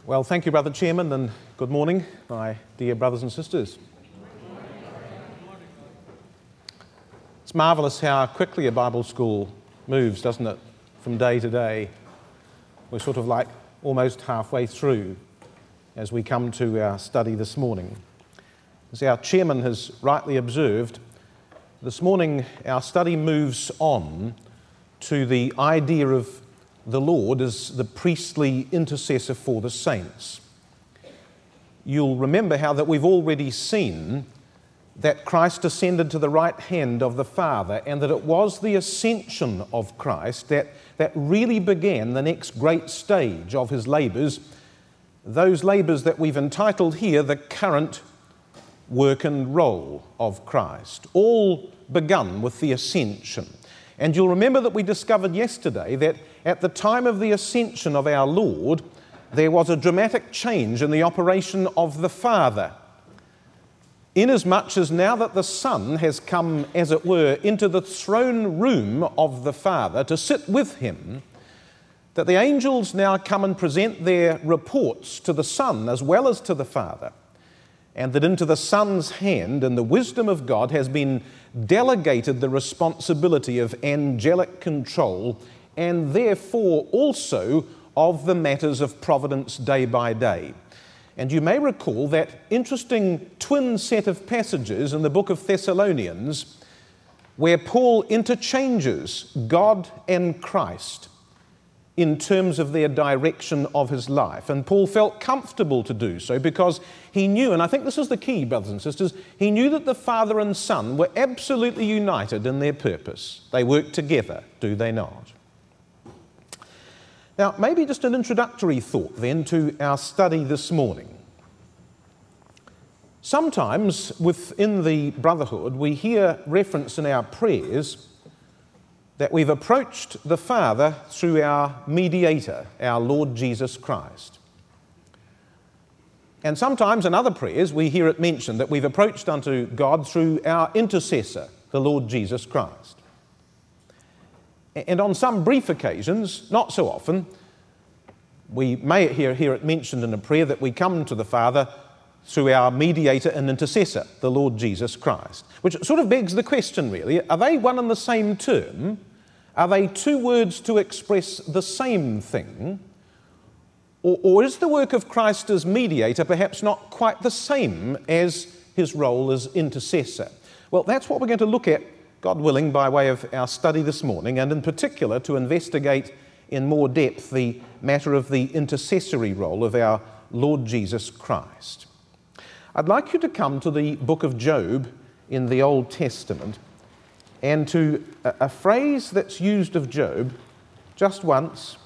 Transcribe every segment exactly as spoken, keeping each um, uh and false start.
Well, thank you, Brother Chairman, and good morning, my dear brothers and sisters. It's marvellous how quickly a Bible school moves, doesn't it, from day to day. We're sort of like almost halfway through as we come to our study this morning. As our Chairman has rightly observed, this morning our study moves on to the idea of the Lord as the priestly intercessor for the saints. You'll remember how that we've already seen that Christ ascended to the right hand of the Father, and that it was the ascension of Christ that, that really began the next great stage of his labours, those labours that we've entitled here the current work and role of Christ, all begun with the ascension. And you'll remember that we discovered yesterday that at the time of the ascension of our Lord, there was a dramatic change in the operation of the Father, inasmuch as now that the Son has come, as it were, into the throne room of the Father to sit with him, that the angels now come and present their reports to the Son as well as to the Father, and that into the Son's hand and the wisdom of God has been delegated the responsibility of angelic control, and therefore also of the matters of providence day by day. And you may recall that interesting twin set of passages in the book of Thessalonians where Paul interchanges God and Christ in terms of their direction of his life. And Paul felt comfortable to do so because he knew, and I think this is the key, brothers and sisters, he knew that the Father and Son were absolutely united in their purpose. They work together, do they not? Now, maybe just an introductory thought then to our study this morning. Sometimes within the brotherhood we hear reference in our prayers that we've approached the Father through our mediator, our Lord Jesus Christ. And sometimes in other prayers we hear it mentioned that we've approached unto God through our intercessor, the Lord Jesus Christ. And on some brief occasions, not so often, we may hear, hear it mentioned in a prayer that we come to the Father through our mediator and intercessor, the Lord Jesus Christ. Which sort of begs the question, really, are they one and the same term? Are they two words to express the same thing? Or, or is the work of Christ as mediator perhaps not quite the same as his role as intercessor? Well, that's what we're going to look at, God willing, by way of our study this morning, and in particular to investigate in more depth the matter of the intercessory role of our Lord Jesus Christ. I'd like you to come to the book of Job in the Old Testament and to a, a phrase that's used of Job just once,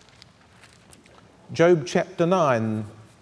Job chapter nine.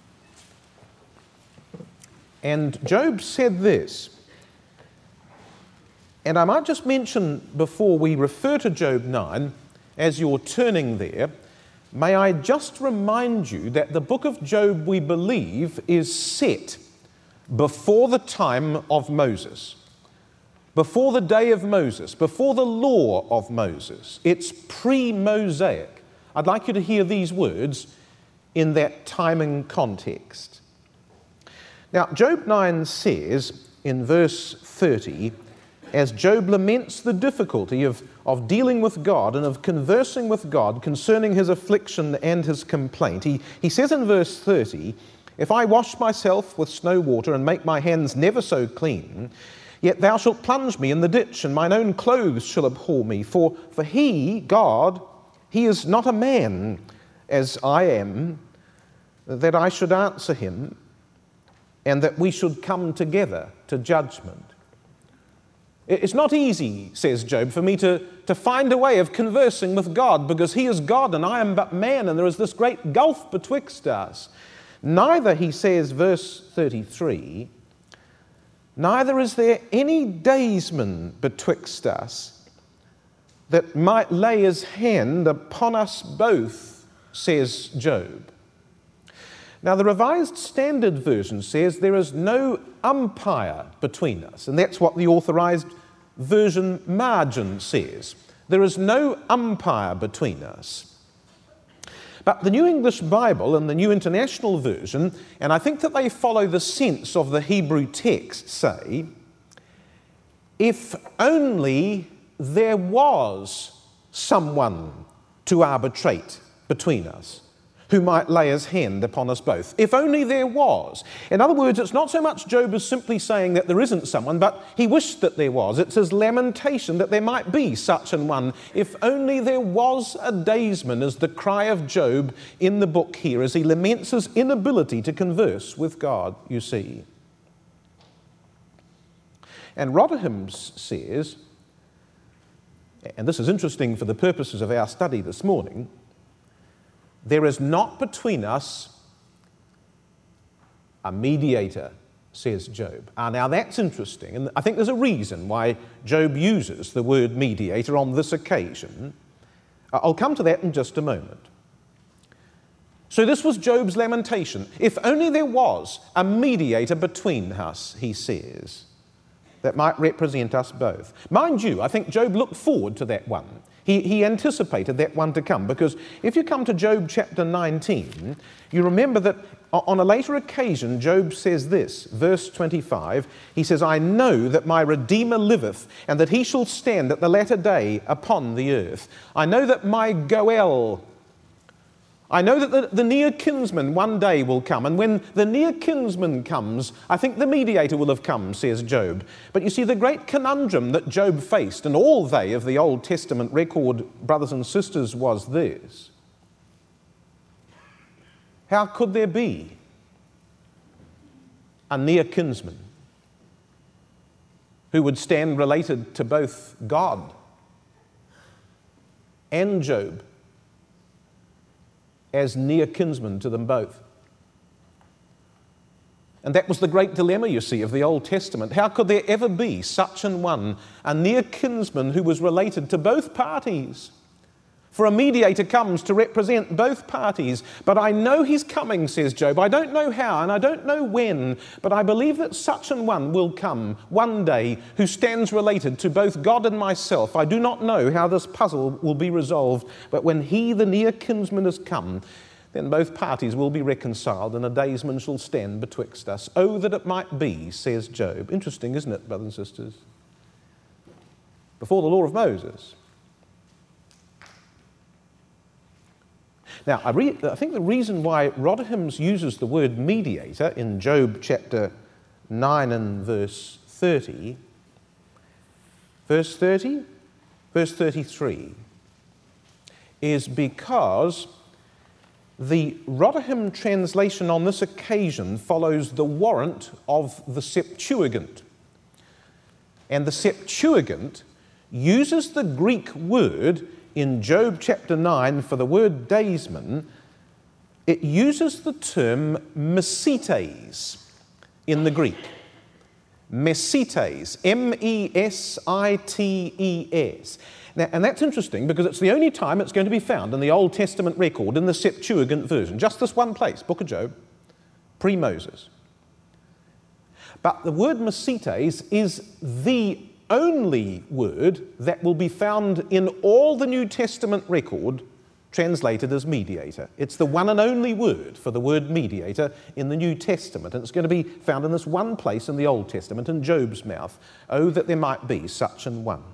And Job said this, and I might just mention before we refer to Job nine, as you're turning there, may I just remind you that the book of Job, we believe, is set before the time of Moses, before the day of Moses, before the law of Moses. It's pre-Mosaic. I'd like you to hear these words in that timing context. Now, Job nine says in verse thirty, as Job laments the difficulty of, of dealing with God and of conversing with God concerning his affliction and his complaint, he, he says in verse thirty, if I wash myself with snow water and make my hands never so clean, yet thou shalt plunge me in the ditch, and mine own clothes shall abhor me. For, for he, God, he is not a man as I am, that I should answer him, and that we should come together to judgment. It's not easy, says Job, for me to, to find a way of conversing with God, because he is God and I am but man, and there is this great gulf betwixt us. Neither, he says, verse thirty-three, neither is there any daysman betwixt us that might lay his hand upon us both, says Job. Now, the Revised Standard Version says there is no umpire between us, and that's what the Authorized Version margin says. There is no umpire between us. But the New English Bible and the New International Version, and I think that they follow the sense of the Hebrew text, say, if only there was someone to arbitrate between us, who might lay his hand upon us both. If only there was. In other words, it's not so much Job as simply saying that there isn't someone, but he wished that there was. It's his lamentation that there might be such an one. If only there was a daysman, is the cry of Job in the book here, as he laments his inability to converse with God, you see. And Rotherhams says, and this is interesting for the purposes of our study this morning, there is not between us a mediator, says Job. Ah, now that's interesting, and I think there's a reason why Job uses the word mediator on this occasion. I'll come to that in just a moment. So this was Job's lamentation. If only there was a mediator between us, he says, that might represent us both. Mind you, I think Job looked forward to that one. He, he anticipated that one to come, because if you come to Job chapter nineteen, you remember that on a later occasion, Job says this, verse twenty-five, he says, I know that my Redeemer liveth, and that he shall stand at the latter day upon the earth. I know that my Goel, I know that the, the near kinsman one day will come, and when the near kinsman comes, I think the mediator will have come, says Job. But you see, the great conundrum that Job faced, and all they of the Old Testament record, brothers and sisters, was this. How could there be a near kinsman who would stand related to both God and Job as near kinsman to them both? And that was the great dilemma, you see, of the Old Testament. How could there ever be such an one, a near kinsman who was related to both parties? For a mediator comes to represent both parties. But I know he's coming, says Job. I don't know how and I don't know when, but I believe that such an one will come one day who stands related to both God and myself. I do not know how this puzzle will be resolved, but when he, the near kinsman, has come, then both parties will be reconciled and a daysman shall stand betwixt us. Oh, that it might be, says Job. Interesting, isn't it, brothers and sisters? Before the law of Moses. Now, I, re- I think the reason why Rotherhams uses the word mediator in Job chapter nine and verse thirty, verse thirty, verse thirty-three, is because the Rotherham translation on this occasion follows the warrant of the Septuagint. And the Septuagint uses the Greek word in Job chapter nine for the word daysman. It uses the term mesites in the Greek. Mesites, M E S I T E S. Now, and that's interesting because it's the only time it's going to be found in the Old Testament record in the Septuagint version. Just this one place, Book of Job, pre-Moses. But the word mesites is the only word that will be found in all the New Testament record translated as mediator. It's the one and only word for the word mediator in the New Testament, and it's going to be found in this one place in the Old Testament, in Job's mouth. Oh, that there might be such an one.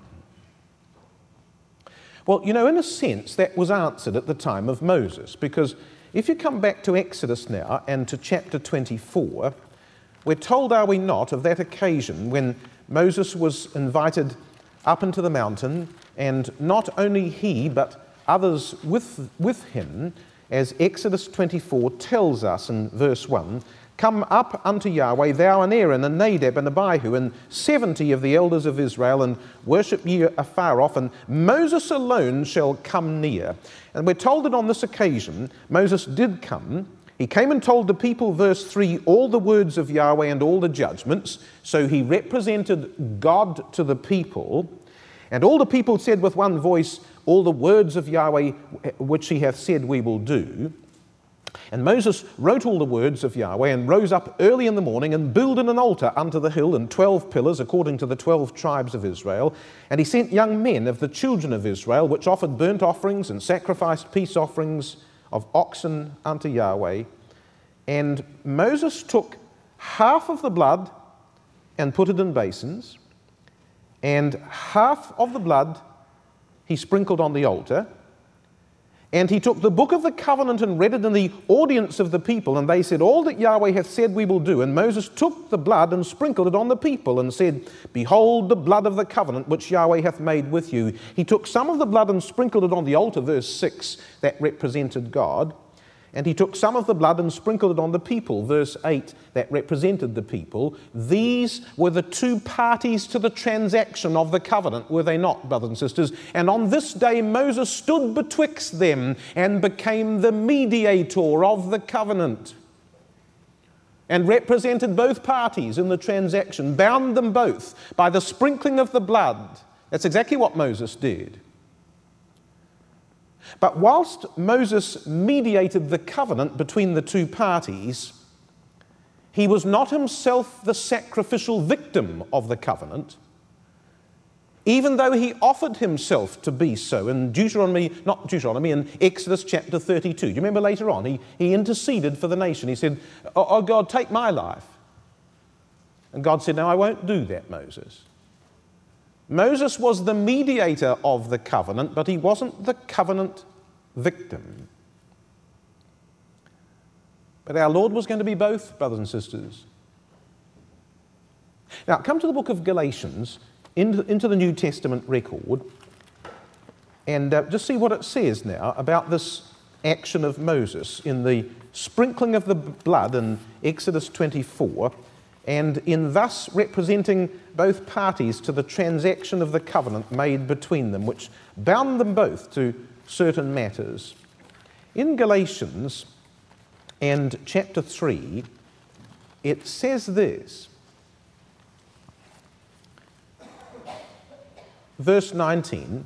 Well, you know, in a sense, that was answered at the time of Moses, because if you come back to Exodus now and to chapter twenty-four, we're told, are we not, of that occasion when Moses was invited up into the mountain, and not only he, but others with, with him, as Exodus twenty-four tells us in verse one, come up unto Yahweh, thou and Aaron and Nadab and Abihu and seventy of the elders of Israel, and worship ye afar off, and Moses alone shall come near. And we're told that on this occasion Moses did come. He came and told the people, verse three, all the words of Yahweh and all the judgments. So he represented God to the people. And all the people said with one voice, all the words of Yahweh which he hath said we will do. And Moses wrote all the words of Yahweh and rose up early in the morning and builded an altar unto the hill and twelve pillars according to the twelve tribes of Israel. And he sent young men of the children of Israel which offered burnt offerings and sacrificed peace offerings of oxen unto Yahweh. And Moses took half of the blood and put it in basins, and half of the blood he sprinkled on the altar. And he took the book of the covenant and read it in the audience of the people, and they said, all that Yahweh hath said we will do. And Moses took the blood and sprinkled it on the people and said, behold the blood of the covenant which Yahweh hath made with you. He took some of the blood and sprinkled it on the altar, verse six, that represented God. And he took some of the blood and sprinkled it on the people, verse eight, that represented the people. These were the two parties to the transaction of the covenant, were they not, brothers and sisters? And on this day Moses stood betwixt them and became the mediator of the covenant, and represented both parties in the transaction, bound them both by the sprinkling of the blood. That's exactly what Moses did. But whilst Moses mediated the covenant between the two parties, he was not himself the sacrificial victim of the covenant, even though he offered himself to be so. In Deuteronomy, not Deuteronomy, in Exodus chapter thirty-two. Do you remember later on? He, he interceded for the nation. He said, oh, oh God, take my life. And God said, no, I won't do that, Moses. Moses was the mediator of the covenant, but he wasn't the covenant victim. But our Lord was going to be both, brothers and sisters. Now, come to the book of Galatians, into, into the New Testament record, and uh, just see what it says now about this action of Moses in the sprinkling of the blood in Exodus twenty-four, and in thus representing both parties to the transaction of the covenant made between them, which bound them both to certain matters. In Galatians and chapter three, it says this, verse nineteen,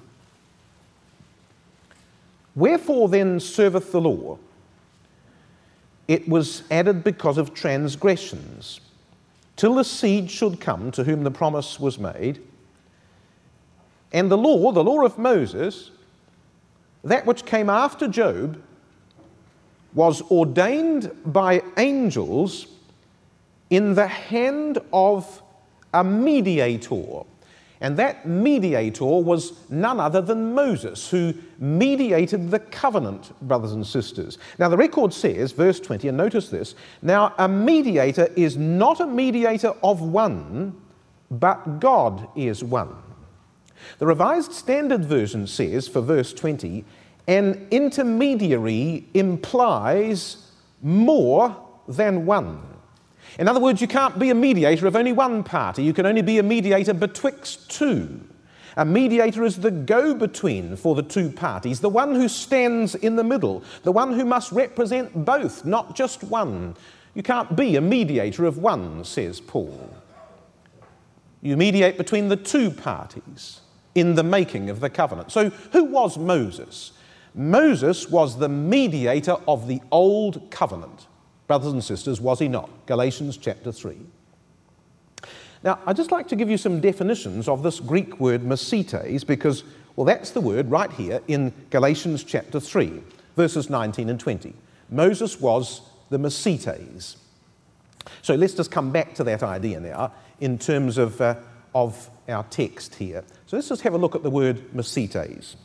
wherefore then serveth the law? It was added because of transgressions, till the seed should come to whom the promise was made. And the law, the law of Moses, that which came after Job, was ordained by angels in the hand of a mediator. And that mediator was none other than Moses, who mediated the covenant, brothers and sisters. Now the record says, verse twenty, and notice this, now a mediator is not a mediator of one, but God is one. The Revised Standard Version says, for verse twenty, an intermediary implies more than one. In other words, you can't be a mediator of only one party. You can only be a mediator betwixt two. A mediator is the go-between for the two parties, the one who stands in the middle, the one who must represent both, not just one. You can't be a mediator of one, says Paul. You mediate between the two parties in the making of the covenant. So who was Moses? Moses was the mediator of the old covenant. Brothers and sisters, was he not? Galatians chapter three. Now, I'd just like to give you some definitions of this Greek word mesites, because, well, that's the word right here in Galatians chapter three, verses nineteen and twenty. Moses was the mesites. So let's just come back to that idea now in terms of, uh, of our text here. So let's just have a look at the word mesites.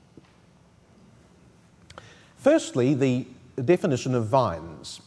Firstly, the definition of vines.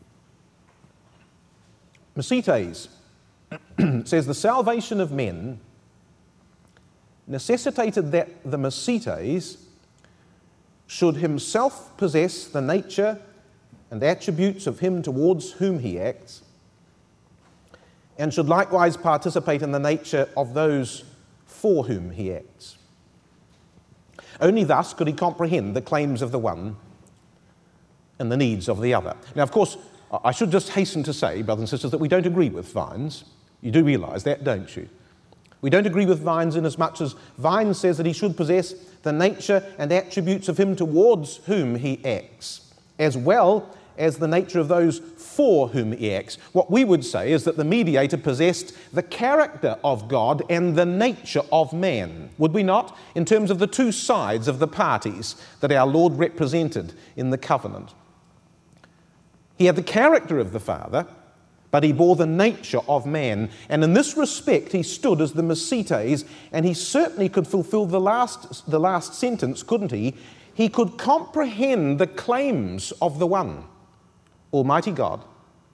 Mesites says the salvation of men necessitated that the mesites should himself possess the nature and attributes of him towards whom he acts, and should likewise participate in the nature of those for whom he acts. Only thus could he comprehend the claims of the one and the needs of the other. Now, of course, I should just hasten to say, brothers and sisters, that we don't agree with Vines. You do realize that, don't you? We don't agree with Vines inasmuch as Vines says that he should possess the nature and attributes of him towards whom he acts, as well as the nature of those for whom he acts. What we would say is that the mediator possessed the character of God and the nature of man, would we not, in terms of the two sides of the parties that our Lord represented in the covenant? He had the character of the Father, but he bore the nature of man. And in this respect, he stood as the Mesites, and he certainly could fulfill the last, the last sentence, couldn't he? He could comprehend the claims of the one, Almighty God,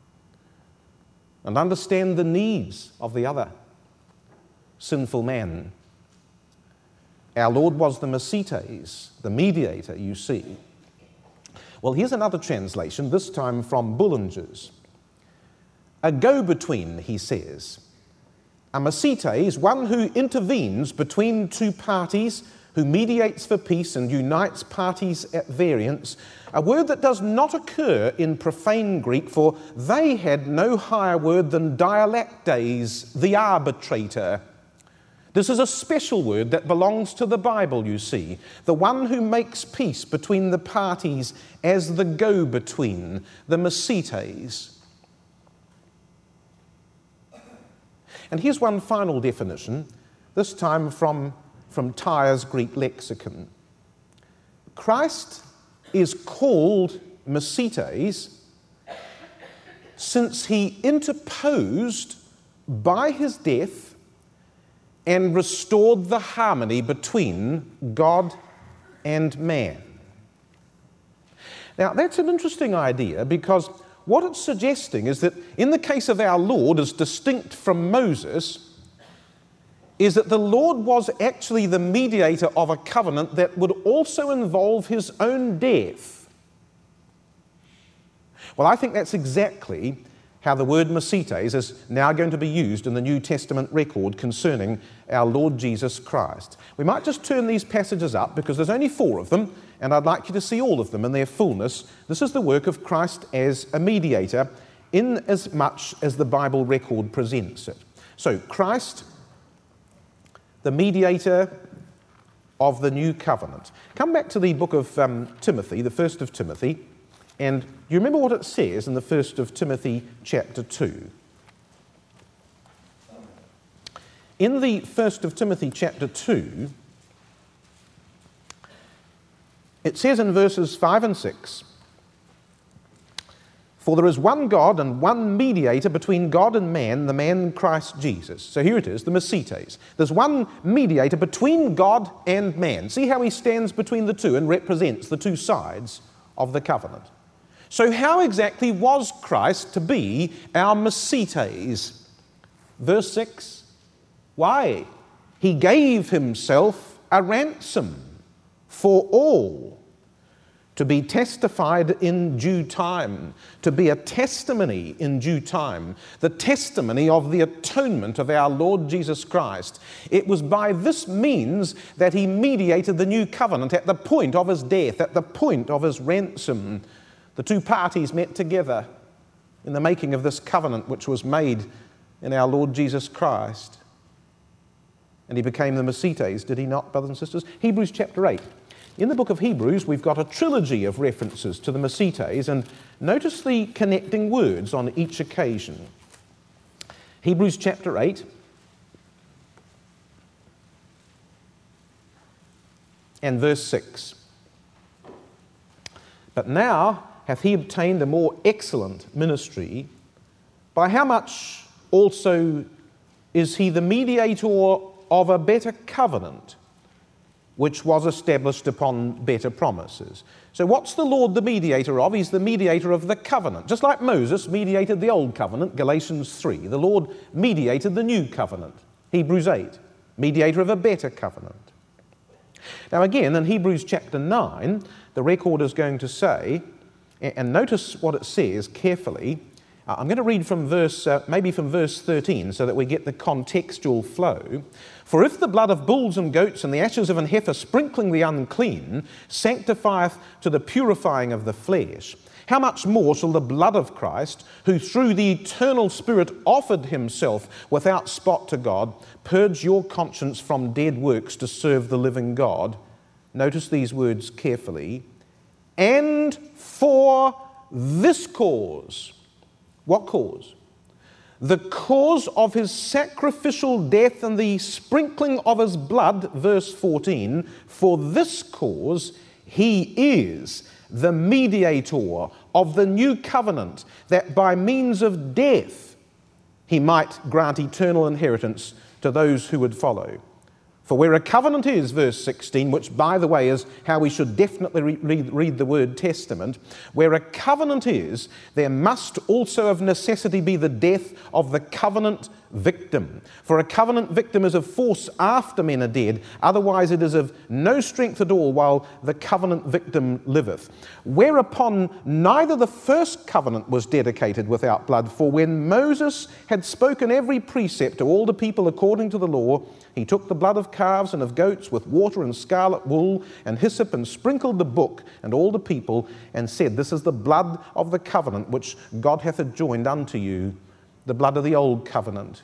and understand the needs of the other, sinful man. Our Lord was the Mesites, the mediator, you see. Well, here's another translation, this time from Bullinger's. A go-between, he says. A Mesites, one who intervenes between two parties, who mediates for peace and unites parties at variance, a word that does not occur in profane Greek, for they had no higher word than dialectes, the arbitrator. This is a special word that belongs to the Bible, you see, the one who makes peace between the parties as the go-between, the Mesites. And here's one final definition, this time from, from Tyre's Greek lexicon. Christ is called Mesites since he interposed by his death and restored the harmony between God and man. Now, that's an interesting idea because what it's suggesting is that in the case of our Lord, as distinct from Moses, is that the Lord was actually the mediator of a covenant that would also involve his own death. Well, I think that's exactly how the word Mesites is now going to be used in the New Testament record concerning our Lord Jesus Christ. We might just turn these passages up because there's only four of them, and I'd like you to see all of them in their fullness. This is the work of Christ as a mediator in as much as the Bible record presents it. So, Christ, the mediator of the new covenant. Come back to the book of um, Timothy, the first of Timothy, and you remember what it says in the first of Timothy chapter two. In the first of Timothy chapter two, it says in verses five and six, "For there is one God and one mediator between God and man, the man Christ Jesus." So here it is, the Mesites. There's one mediator between God and man. See how he stands between the two and represents the two sides of the covenant. So how exactly was Christ to be our Mesites? Verse six, why? He gave himself a ransom for all, to be testified in due time, to be a testimony in due time, the testimony of the atonement of our Lord Jesus Christ. It was by this means that he mediated the new covenant at the point of his death, at the point of his ransom. The two parties met together in the making of this covenant which was made in our Lord Jesus Christ. And he became the Mesites, did he not, brothers and sisters? Hebrews chapter eight. In the book of Hebrews, we've got a trilogy of references to the Mesites, and notice the connecting words on each occasion. Hebrews chapter eight, and verse six. "But now hath he obtained a more excellent ministry, by how much also is he the mediator of a better covenant, which was established upon better promises." So what's the Lord the mediator of? He's the mediator of the covenant. Just like Moses mediated the old covenant, Galatians three, the Lord mediated the new covenant, Hebrews eight, mediator of a better covenant. Now again, in Hebrews chapter nine, the record is going to say, and notice what it says carefully. I'm going to read from verse, uh, maybe from verse thirteen, so that we get the contextual flow. "For if the blood of bulls and goats and the ashes of an heifer sprinkling the unclean sanctifieth to the purifying of the flesh, how much more shall the blood of Christ, who through the eternal Spirit offered himself without spot to God, purge your conscience from dead works to serve the living God?" Notice these words carefully. "And for this cause. What cause? The cause of his sacrificial death and the sprinkling of his blood, verse fourteen, for this cause he is the mediator of the new covenant, that by means of death he might grant eternal inheritance to those who would follow. For where a covenant is, verse sixteen, which by the way is how we should definitely re- read, read the word testament, where a covenant is, there must also of necessity be the death of the covenant victim. For a covenant victim is of force after men are dead, otherwise it is of no strength at all while the covenant victim liveth. Whereupon neither the first covenant was dedicated without blood, for when Moses had spoken every precept to all the people according to the law, he took the blood of calves and of goats with water and scarlet wool and hyssop and sprinkled the book and all the people and said, this is the blood of the covenant which God hath adjoined unto you, the blood of the old covenant.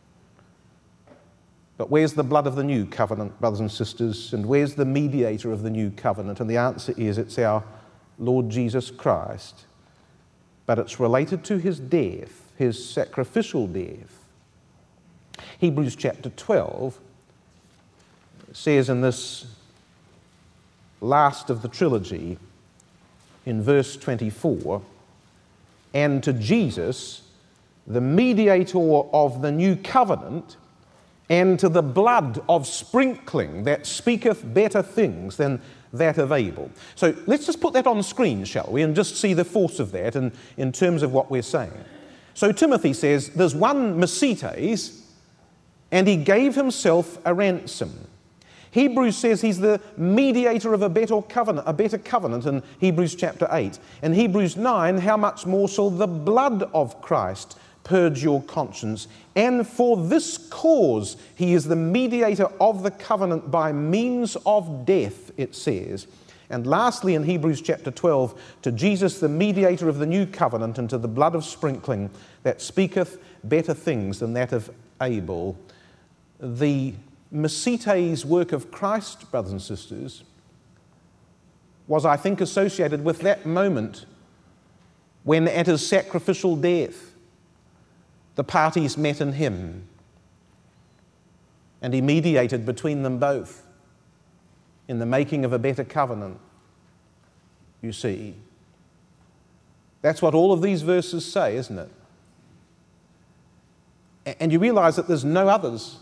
But where's the blood of the new covenant, brothers and sisters? And where's the mediator of the new covenant? And the answer is it's our Lord Jesus Christ. But it's related to his death, his sacrificial death. Hebrews chapter twelve says in this last of the trilogy, in verse twenty-four, and to Jesus, the mediator of the new covenant, and to the blood of sprinkling that speaketh better things than that of Abel. So let's just put that on the screen, shall we, and just see the force of that in, in terms of what we're saying. So Timothy says there's one Mesites, and he gave himself a ransom. Hebrews says he's the mediator of a better covenant, a better covenant in Hebrews chapter eight. In Hebrews nine, how much more shall the blood of Christ purge your conscience? And for this cause he is the mediator of the covenant by means of death, it says. And lastly, in Hebrews chapter twelve, to Jesus, the mediator of the new covenant, and to the blood of sprinkling that speaketh better things than that of Abel. The Mesites work of Christ, brothers and sisters, was, I think, associated with that moment when at his sacrificial death the parties met in him and he mediated between them both in the making of a better covenant. You see, that's what all of these verses say, isn't it? And you realize that there's no others.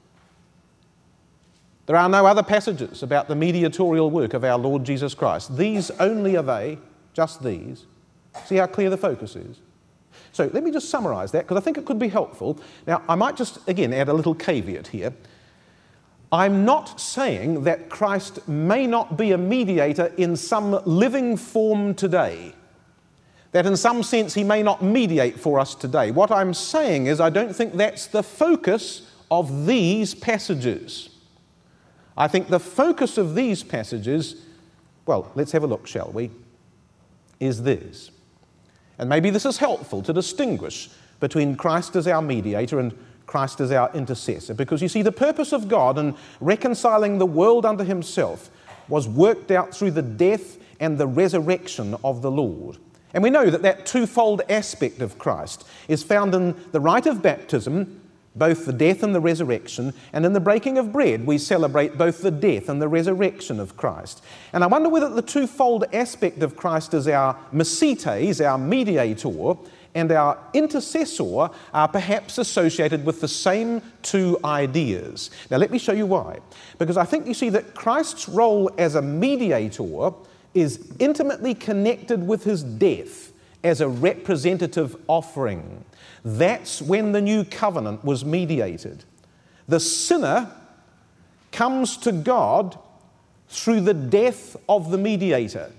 There are no other passages about the mediatorial work of our Lord Jesus Christ. These only are they, just these. See how clear the focus is? So let me just summarize that, because I think it could be helpful. Now, I might just, again, add a little caveat here. I'm not saying that Christ may not be a mediator in some living form today, that in some sense he may not mediate for us today. What I'm saying is I don't think that's the focus of these passages. I think the focus of these passages, well, let's have a look, shall we, is this. And maybe this is helpful to distinguish between Christ as our mediator and Christ as our intercessor. Because you see, the purpose of God in reconciling the world unto himself was worked out through the death and the resurrection of the Lord. And we know that that twofold aspect of Christ is found in the rite of baptism, both the death and the resurrection, and in the breaking of bread we celebrate both the death and the resurrection of Christ. And I wonder whether the twofold aspect of Christ as our Mesites, our mediator, and our intercessor are perhaps associated with the same two ideas. Now let me show you why. Because I think you see that Christ's role as a mediator is intimately connected with his death as a representative offering. That's when the new covenant was mediated. The sinner comes to God through the death of the mediator.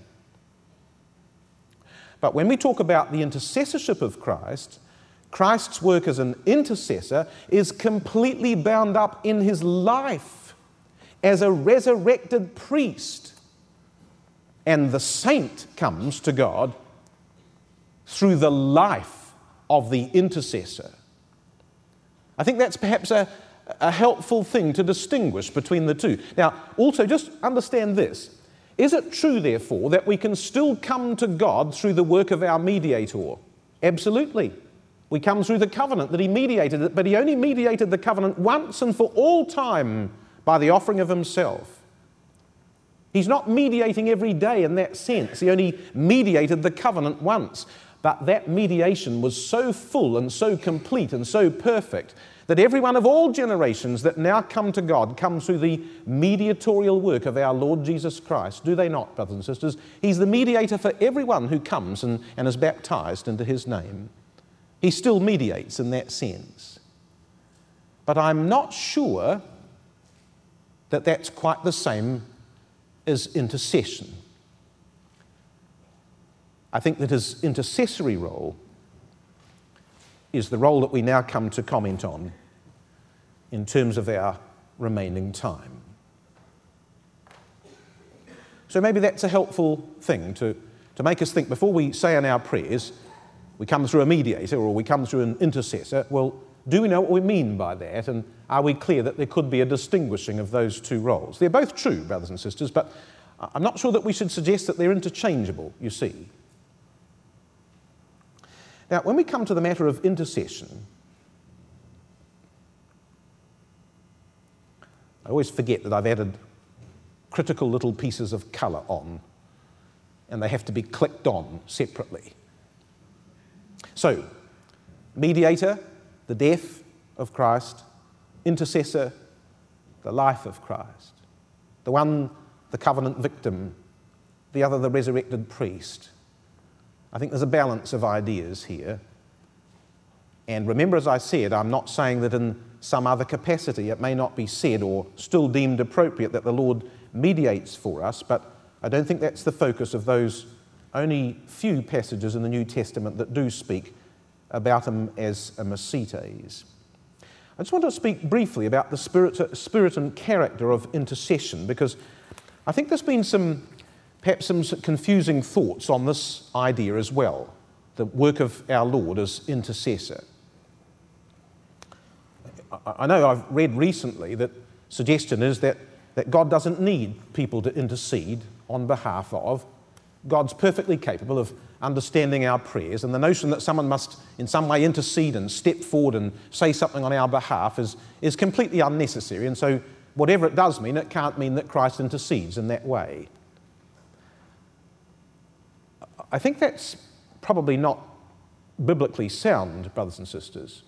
But when we talk about the intercessorship of Christ, Christ's work as an intercessor is completely bound up in his life as a resurrected priest. And the saint comes to God through the life of the intercessor. I think that's perhaps a, a helpful thing to distinguish between the two. Now, also just understand this. Is it true, therefore, that we can still come to God through the work of our mediator? Absolutely. We come through the covenant that he mediated it, but he only mediated the covenant once and for all time by the offering of himself. He's not mediating every day in that sense. He only mediated the covenant once. But that mediation was so full and so complete and so perfect that everyone of all generations that now come to God come through the mediatorial work of our Lord Jesus Christ. Do they not, brothers and sisters? He's the mediator for everyone who comes and, and is baptized into his name. He still mediates in that sense. But I'm not sure that that's quite the same as intercession. I think that his intercessory role is the role that we now come to comment on in terms of our remaining time. So maybe that's a helpful thing to, to make us think before we say in our prayers, we come through a mediator or we come through an intercessor. Well, do we know what we mean by that? And are we clear that there could be a distinguishing of those two roles? They're both true, brothers and sisters, but I'm not sure that we should suggest that they're interchangeable, you see. Now, when we come to the matter of intercession, I always forget that I've added critical little pieces of colour on, and they have to be clicked on separately. So, mediator, the death of Christ; intercessor, the life of Christ. The one, the covenant victim; the other, the resurrected priest. I think there's a balance of ideas here. And remember, as I said, I'm not saying that in some other capacity it may not be said or still deemed appropriate that the Lord mediates for us, but I don't think that's the focus of those only few passages in the New Testament that do speak about him as a Macetes. I just want to speak briefly about the spirit, spirit and character of intercession, because I think there's been some perhaps some confusing thoughts on this idea as well, the work of our Lord as intercessor. I know I've read recently that suggestion is that, that God doesn't need people to intercede on behalf of. God's perfectly capable of understanding our prayers, and the notion that someone must in some way intercede and step forward and say something on our behalf is, is completely unnecessary, and so whatever it does mean, it can't mean that Christ intercedes in that way. I think that's probably not biblically sound, brothers and sisters.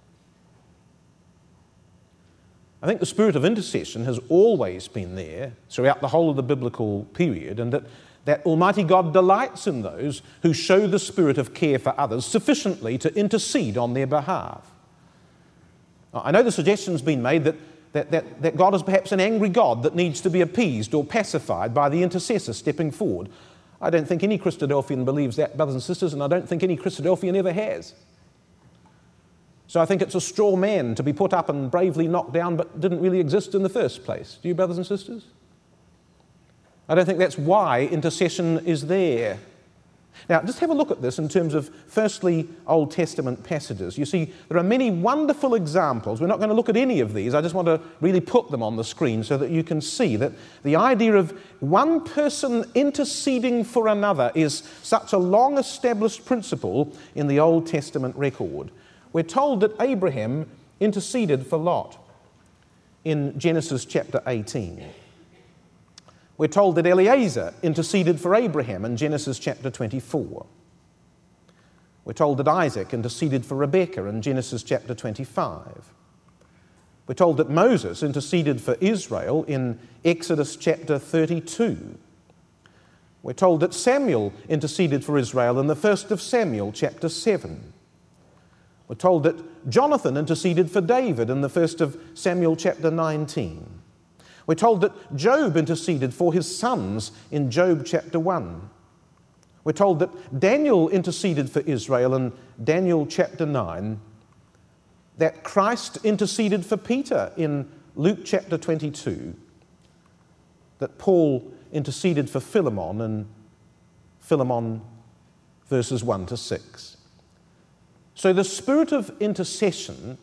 I think the spirit of intercession has always been there throughout the whole of the biblical period, and that, that Almighty God delights in those who show the spirit of care for others sufficiently to intercede on their behalf. I know the suggestion's been made that, that, that, that God is perhaps an angry God that needs to be appeased or pacified by the intercessor stepping forward. I don't think any Christadelphian believes that, brothers and sisters, and I don't think any Christadelphian ever has. So I think it's a straw man to be put up and bravely knocked down but didn't really exist in the first place. Do you, brothers and sisters? I don't think that's why intercession is there. Now, just have a look at this in terms of, firstly, Old Testament passages. You see, there are many wonderful examples. We're not going to look at any of these. I just want to really put them on the screen so that you can see that the idea of one person interceding for another is such a long-established principle in the Old Testament record. We're told that Abraham interceded for Lot in Genesis chapter eighteen. We're told that Eliezer interceded for Abraham in Genesis chapter twenty-four. We're told that Isaac interceded for Rebekah in Genesis chapter twenty-five. We're told that Moses interceded for Israel in Exodus chapter thirty-two. We're told that Samuel interceded for Israel in the first of Samuel chapter seven. We're told that Jonathan interceded for David in the first of Samuel chapter nineteen. We're told that Job interceded for his sons in Job chapter one. We're told that Daniel interceded for Israel in Daniel chapter nine. That Christ interceded for Peter in Luke chapter twenty-two. That Paul interceded for Philemon in Philemon verses one to six. So the spirit of intercession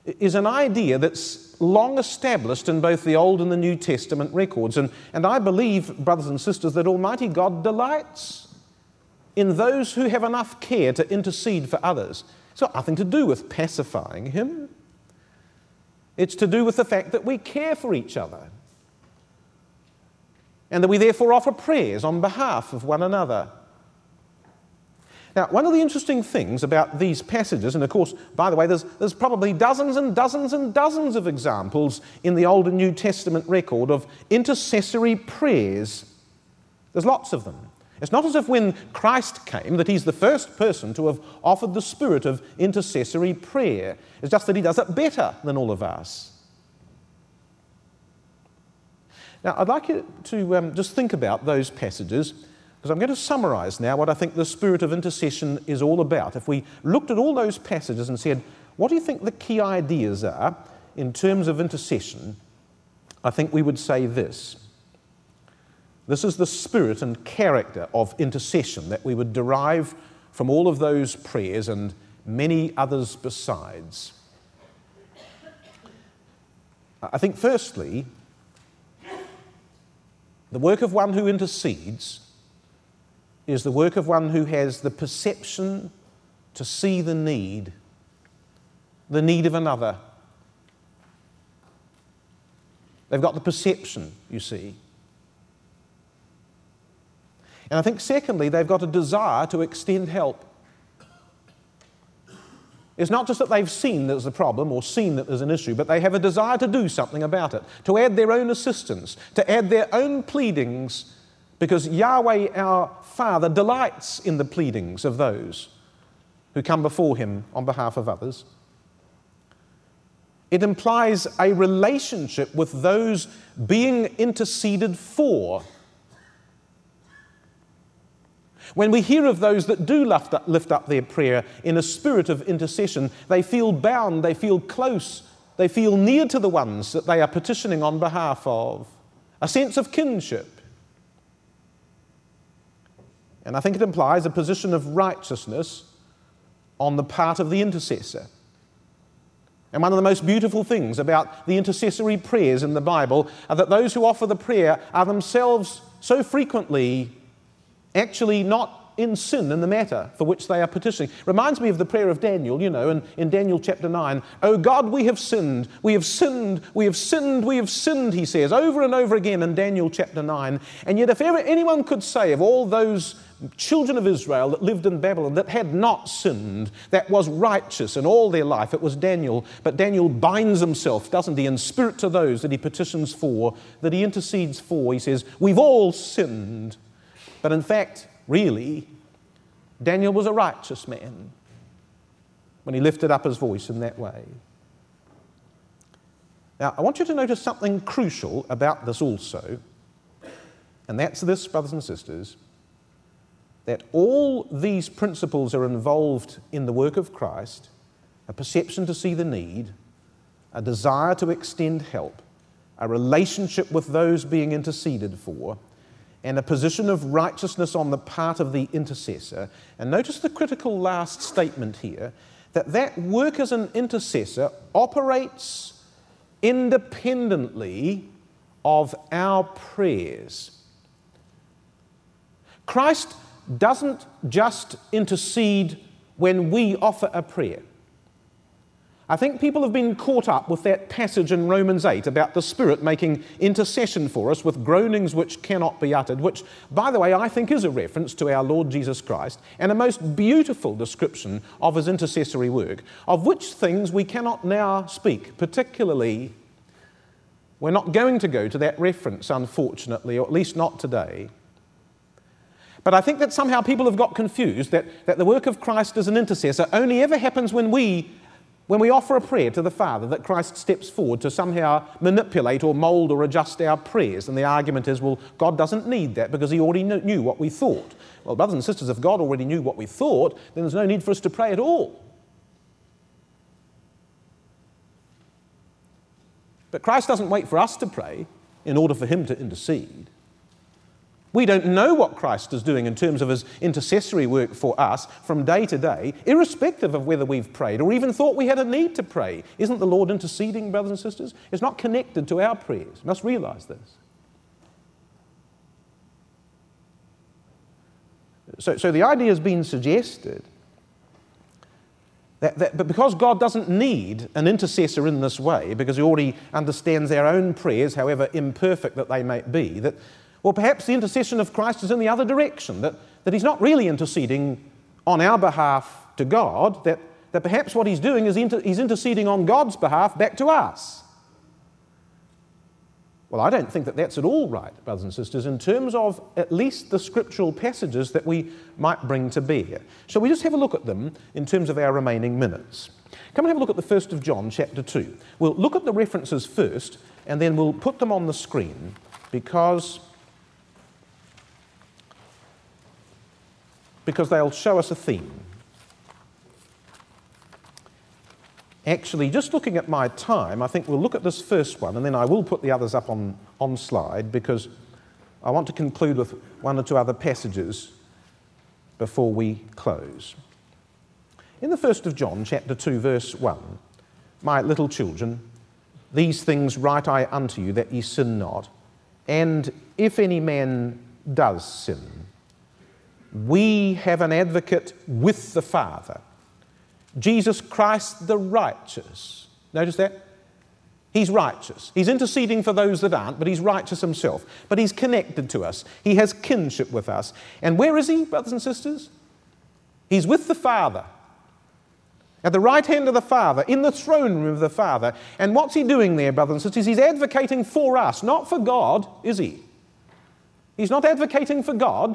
is an idea that's long established in both the Old and the New Testament records. And, and I believe, brothers and sisters, that Almighty God delights in those who have enough care to intercede for others. It's got nothing to do with pacifying him. It's to do with the fact that we care for each other and that we therefore offer prayers on behalf of one another. Now, one of the interesting things about these passages, and of course, by the way, there's, there's probably dozens and dozens and dozens of examples in the Old and New Testament record of intercessory prayers. There's lots of them. It's not as if when Christ came that he's the first person to have offered the spirit of intercessory prayer. It's just that he does it better than all of us. Now, I'd like you to um, just think about those passages, because I'm going to summarize now what I think the spirit of intercession is all about. If we looked at all those passages and said, what do you think the key ideas are in terms of intercession? I think we would say this. This is the spirit and character of intercession that we would derive from all of those prayers and many others besides. I think, firstly, the work of one who intercedes is the work of one who has the perception to see the need, the need of another. They've got the perception, you see. And I think, secondly, they've got a desire to extend help. It's not just that they've seen there's a problem or seen that there's an issue, but they have a desire to do something about it, to add their own assistance, to add their own pleadings, because Yahweh, our Father, delights in the pleadings of those who come before him on behalf of others. It implies a relationship with those being interceded for. When we hear of those that do lift up, lift up their prayer in a spirit of intercession, they feel bound, they feel close, they feel near to the ones that they are petitioning on behalf of. A sense of kinship. And I think it implies a position of righteousness on the part of the intercessor. And one of the most beautiful things about the intercessory prayers in the Bible are that those who offer the prayer are themselves so frequently actually not in sin in the matter for which they are petitioning. Reminds me of the prayer of Daniel, you know, in, in Daniel chapter nine. "O God, we have sinned, we have sinned, we have sinned, we have sinned," he says, over and over again in Daniel chapter nine. And yet if ever anyone could say of all those children of Israel that lived in Babylon that had not sinned, that was righteous in all their life, it was Daniel. But Daniel binds himself, doesn't he, in spirit to those that he petitions for, that he intercedes for. He says, we've all sinned. But in fact, really, Daniel was a righteous man when he lifted up his voice in that way. Now, I want you to notice something crucial about this also, and that's this, brothers and sisters, that all these principles are involved in the work of Christ: a perception to see the need, a desire to extend help, a relationship with those being interceded for, and a position of righteousness on the part of the intercessor. And notice the critical last statement here, that that work as an intercessor operates independently of our prayers. Christ doesn't just intercede when we offer a prayer. I think people have been caught up with that passage in Romans eight about the Spirit making intercession for us with groanings which cannot be uttered, which, by the way, I think is a reference to our Lord Jesus Christ and a most beautiful description of his intercessory work, of which things we cannot now speak. Particularly, we're not going to go to that reference, unfortunately, or at least not today. But I think that somehow people have got confused that, that the work of Christ as an intercessor only ever happens when we When we offer a prayer to the Father, that Christ steps forward to somehow manipulate or mould or adjust our prayers. And the argument is, well, God doesn't need that because he already knew what we thought. Well, brothers and sisters, if God already knew what we thought, then there's no need for us to pray at all. But Christ doesn't wait for us to pray in order for him to intercede. We don't know what Christ is doing in terms of his intercessory work for us from day to day, irrespective of whether we've prayed or even thought we had a need to pray. Isn't the Lord interceding, brothers and sisters? It's not connected to our prayers. You must realize this. So, so the idea has been suggested that, that but because God doesn't need an intercessor in this way, because he already understands our own prayers, however imperfect that they may be, that well, perhaps the intercession of Christ is in the other direction, that, that he's not really interceding on our behalf to God, that, that perhaps what he's doing is inter, he's interceding on God's behalf back to us. Well, I don't think that that's at all right, brothers and sisters, in terms of at least the scriptural passages that we might bring to bear. Shall we just have a look at them in terms of our remaining minutes? Come and have a look at the first of John, chapter two. We'll look at the references first, and then we'll put them on the screen, because... because they'll show us a theme. Actually, just looking at my time, I think we'll look at this first one, and then I will put the others up on, on slide, because I want to conclude with one or two other passages before we close. In the first of John, chapter two, verse one, "My little children, these things write I unto you, that ye sin not. And if any man does sin, we have an advocate with the Father, Jesus Christ the righteous." Notice that? He's righteous. He's interceding for those that aren't, but he's righteous himself. But he's connected to us. He has kinship with us. And where is he, brothers and sisters? He's with the Father, at the right hand of the Father, in the throne room of the Father. And what's he doing there, brothers and sisters? He's advocating for us, not for God, is he? He's not advocating for God.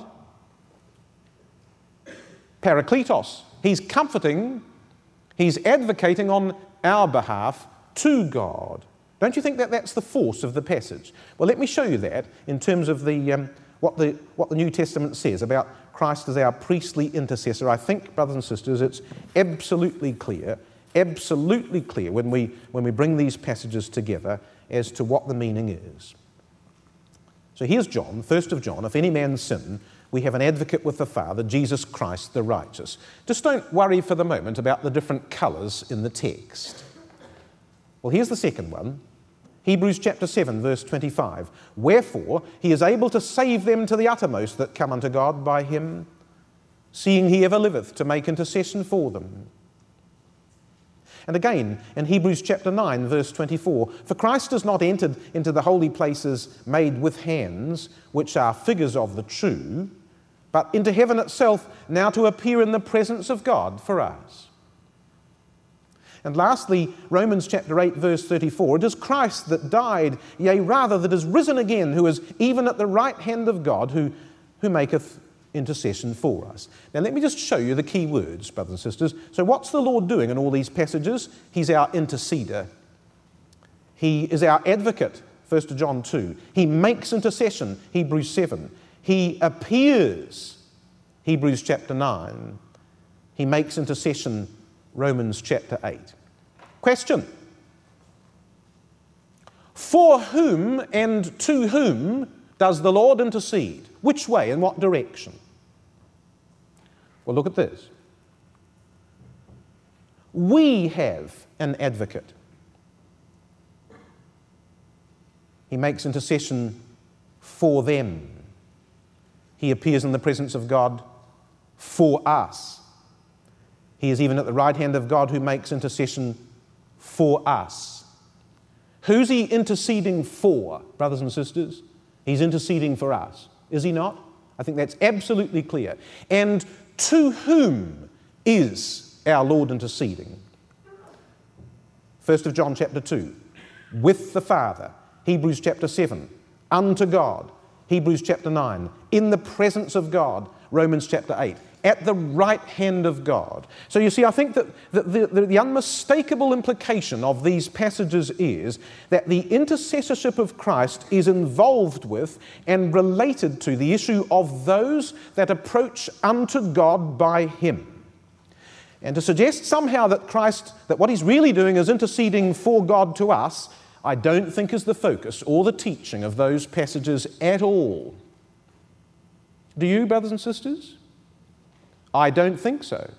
Parakletos. He's comforting, he's advocating on our behalf to God. Don't you think that that's the force of the passage? Well, let me show you that in terms of the, um, what, the, what the New Testament says about Christ as our priestly intercessor. I think, brothers and sisters, it's absolutely clear, absolutely clear when we, when we bring these passages together as to what the meaning is. So here's John, first of John, "If any man sin, we have an advocate with the Father, Jesus Christ the righteous." Just don't worry for the moment about the different colours in the text. Well, here's the second one. Hebrews chapter seven, verse twenty-five. "Wherefore he is able to save them to the uttermost that come unto God by him, seeing he ever liveth to make intercession for them." And again, in Hebrews chapter nine, verse twenty-four, "For Christ has not entered into the holy places made with hands, which are figures of the true, but into heaven itself, now to appear in the presence of God for us." And lastly, Romans chapter eight, verse thirty-four, "It is Christ that died, yea, rather that is risen again, who is even at the right hand of God, who, who maketh intercession for us." Now let me just show you the key words, brothers and sisters. So what's the Lord doing in all these passages? He's our interceder. He is our advocate, First John two. He makes intercession, Hebrews seven. He appears, Hebrews chapter nine. He makes intercession, Romans chapter eight. Question: for whom and to whom does the Lord intercede? Which way, in what direction? Well, look at this. We have an advocate. He makes intercession for them. He appears in the presence of God for us. He is even at the right hand of God, who makes intercession for us. Who's he interceding for, brothers and sisters? He's interceding for us. Is he not? I think that's absolutely clear. And to whom is our Lord interceding? First of John chapter two, with the Father. Hebrews chapter seven, unto God. Hebrews chapter nine, in the presence of God. Romans chapter eight, at the right hand of God. So you see, I think that the, the, the unmistakable implication of these passages is that the intercessorship of Christ is involved with and related to the issue of those that approach unto God by him. And to suggest somehow that Christ, that what he's really doing is interceding for God to us, I don't think is the focus or the teaching of those passages at all. Do you, brothers and sisters? I don't think so.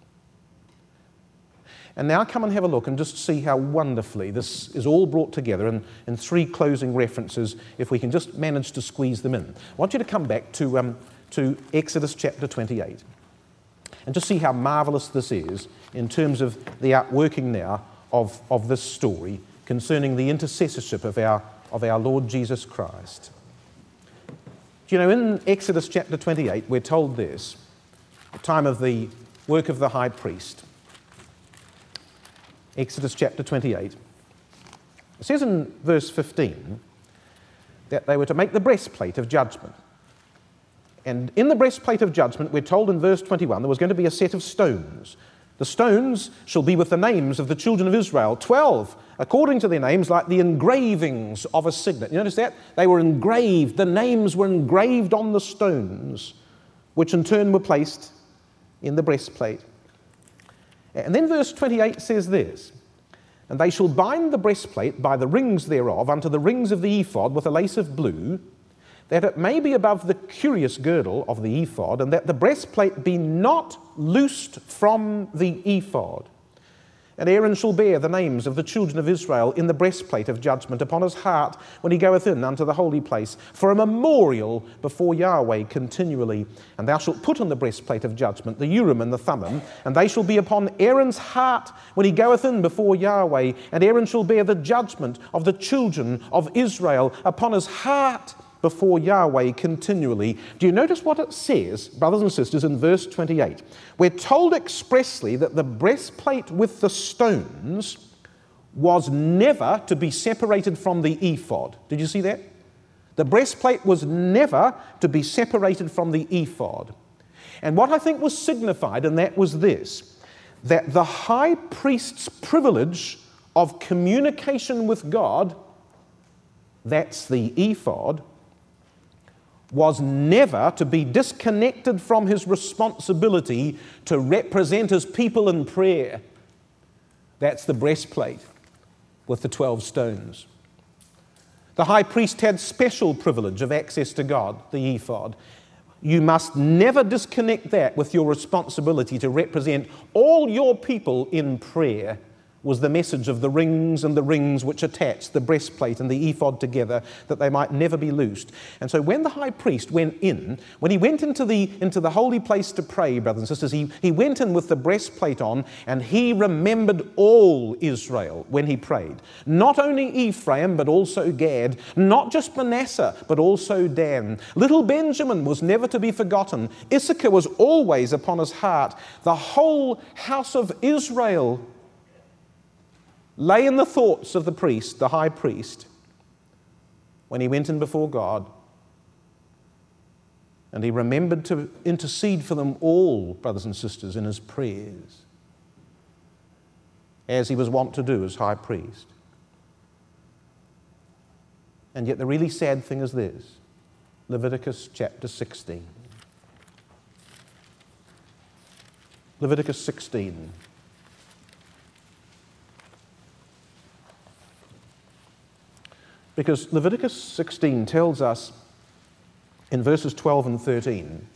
And now come and have a look and just see how wonderfully this is all brought together in, in three closing references, if we can just manage to squeeze them in. I want you to come back to, um, to Exodus chapter twenty-eight and just see how marvellous this is in terms of the outworking now of, of this story concerning the intercessorship of our, of our Lord Jesus Christ. Do you know, in Exodus chapter twenty-eight, we're told this, the time of the work of the high priest. Exodus chapter twenty-eight. It says in verse fifteen that they were to make the breastplate of judgment. And in the breastplate of judgment, we're told in verse twenty-one, there was going to be a set of stones. The stones shall be with the names of the children of Israel, twelve, according to their names, like the engravings of a signet. You notice that? They were engraved, the names were engraved on the stones, which in turn were placed in the breastplate. And then verse twenty-eight says this, and they shall bind the breastplate by the rings thereof unto the rings of the ephod with a lace of blue, that it may be above the curious girdle of the ephod, and that the breastplate be not loosed from the ephod. And Aaron shall bear the names of the children of Israel in the breastplate of judgment upon his heart when he goeth in unto the holy place, for a memorial before Yahweh continually. And thou shalt put on the breastplate of judgment the Urim and the Thummim, and they shall be upon Aaron's heart when he goeth in before Yahweh. And Aaron shall bear the judgment of the children of Israel upon his heart before Yahweh continually. Do you notice what it says, brothers and sisters, in verse twenty-eight? We're told expressly that the breastplate with the stones was never to be separated from the ephod. Did you see that? The breastplate was never to be separated from the ephod. And what I think was signified in that was this, that the high priest's privilege of communication with God, that's the ephod, was never to be disconnected from his responsibility to represent his people in prayer. That's the breastplate with the twelve stones. The high priest had special privilege of access to God, the ephod. You must never disconnect that with your responsibility to represent all your people in prayer, was the message of the rings and the rings which attached the breastplate and the ephod together, that they might never be loosed. And so when the high priest went in, when he went into the, into the holy place to pray, brothers and sisters, he, he went in with the breastplate on, and he remembered all Israel when he prayed. Not only Ephraim, but also Gad. Not just Manasseh, but also Dan. Little Benjamin was never to be forgotten. Issachar was always upon his heart. The whole house of Israel lay in the thoughts of the priest, the high priest, when he went in before God. And he remembered to intercede for them all, brothers and sisters, in his prayers, as he was wont to do as high priest. And yet the really sad thing is this, Leviticus chapter sixteen. Leviticus sixteen. Because Leviticus sixteen tells us in verses twelve and thirteen,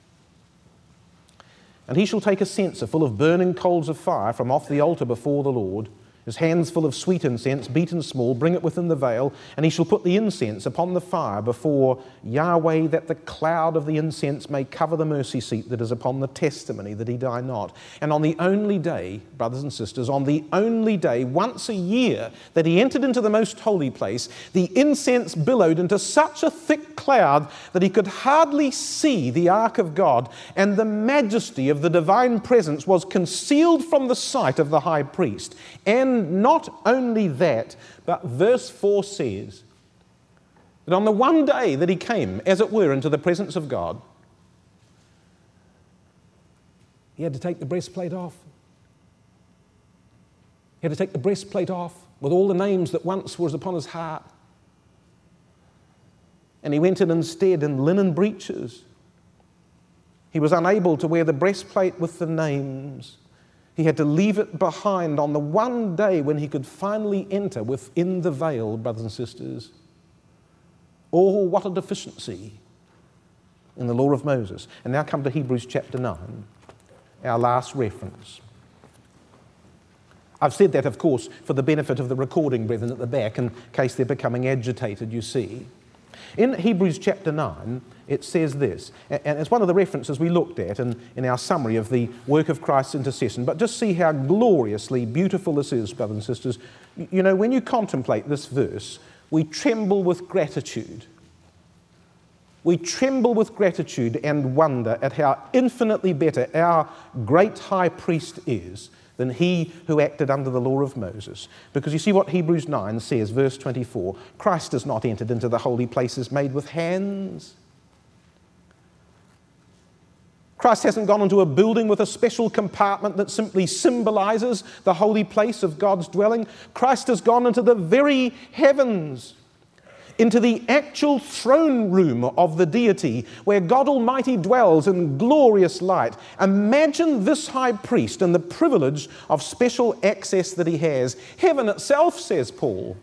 and he shall take a censer full of burning coals of fire from off the altar before the Lord, his hands full of sweet incense, beaten small, bring it within the veil, and he shall put the incense upon the fire before Yahweh, that the cloud of the incense may cover the mercy seat that is upon the testimony, that he die not. And on the only day, brothers and sisters, on the only day, once a year, that he entered into the most holy place, the incense billowed into such a thick cloud that he could hardly see the ark of God, and the majesty of the divine presence was concealed from the sight of the high priest. And And not only that, but verse four says that on the one day that he came, as it were, into the presence of God, he had to take the breastplate off. He had to take the breastplate off with all the names that once was upon his heart. And he went in instead in linen breeches. He was unable to wear the breastplate with the names. He had to leave it behind on the one day when he could finally enter within the veil, brothers and sisters. Oh, what a deficiency in the law of Moses. And now come to Hebrews chapter nine, our last reference. I've said that, of course, for the benefit of the recording brethren at the back, in case they're becoming agitated, you see. In Hebrews chapter nine, it says this, and it's one of the references we looked at in, in our summary of the work of Christ's intercession, but just see how gloriously beautiful this is, brothers and sisters. You know, when you contemplate this verse, we tremble with gratitude. We tremble with gratitude and wonder at how infinitely better our great high priest is than he who acted under the law of Moses. Because you see what Hebrews nine says, verse twenty-four, Christ has not entered into the holy places made with hands. Christ hasn't gone into a building with a special compartment that simply symbolizes the holy place of God's dwelling. Christ has gone into the very heavens, into the actual throne room of the deity where God Almighty dwells in glorious light. Imagine this high priest and the privilege of special access that he has. Heaven itself, says Paul.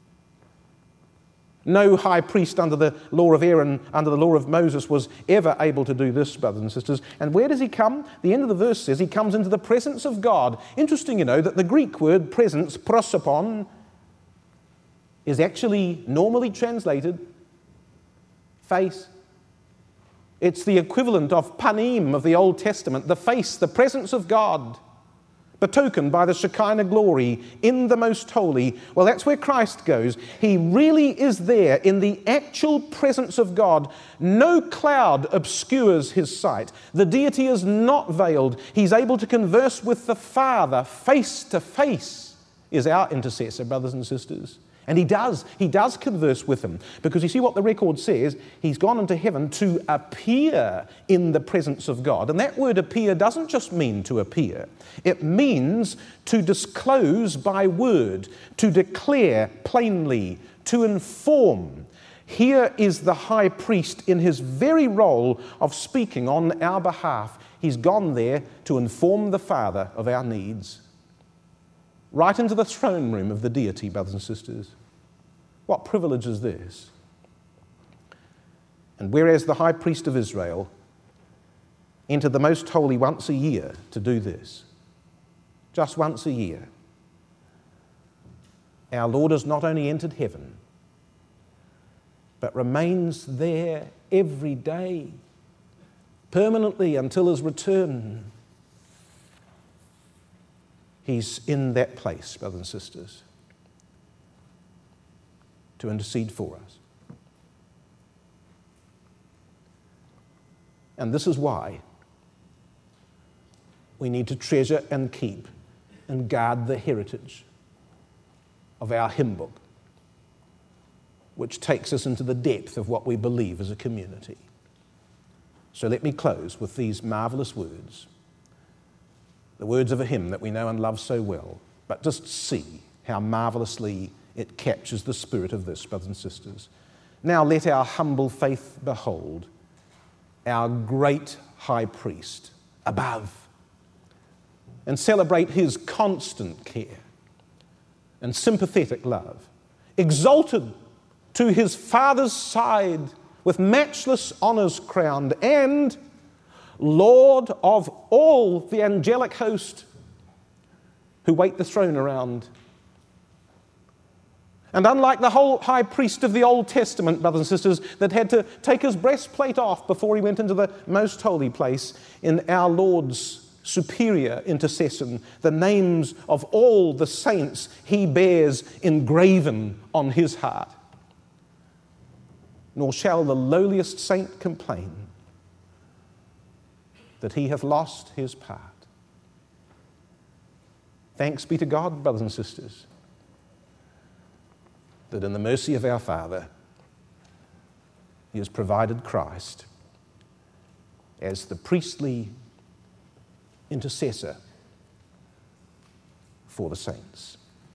No high priest under the law of Aaron, under the law of Moses, was ever able to do this, brothers and sisters. And where does he come? The end of the verse says he comes into the presence of God. Interesting, you know, that the Greek word presence, prosopon, is actually normally translated face. It's the equivalent of panim of the Old Testament, the face, the presence of God, betokened by the Shekinah glory in the most holy. Well, that's where Christ goes. He really is there in the actual presence of God. No cloud obscures his sight. The deity is not veiled. He's able to converse with the Father face to face, is our intercessor, brothers and sisters. And he does. He does converse with him. Because you see what the record says? He's gone into heaven to appear in the presence of God. And that word appear doesn't just mean to appear. It means to disclose by word, to declare plainly, to inform. Here is the high priest in his very role of speaking on our behalf. He's gone there to inform the Father of our needs. Right into the throne room of the deity, brothers and sisters. What privilege is this? And whereas the high priest of Israel entered the most holy once a year to do this, just once a year, our Lord has not only entered heaven, but remains there every day, permanently until his return. He's in that place, brothers and sisters, to intercede for us. And this is why we need to treasure and keep and guard the heritage of our hymn book, which takes us into the depth of what we believe as a community. So let me close with these marvelous words. The words of a hymn that we know and love so well, but just see how marvelously it captures the spirit of this, brothers and sisters. Now let our humble faith behold our great high priest above and celebrate his constant care and sympathetic love, exalted to his Father's side with matchless honors crowned, and Lord of all the angelic host who wait the throne around. And unlike the whole high priest of the Old Testament, brothers and sisters, that had to take his breastplate off before he went into the most holy place, in our Lord's superior intercession, the names of all the saints he bears engraven on his heart. Nor shall the lowliest saint complain that he hath lost his part. Thanks be to God, brothers and sisters, that in the mercy of our Father, he has provided Christ as the priestly intercessor for the saints.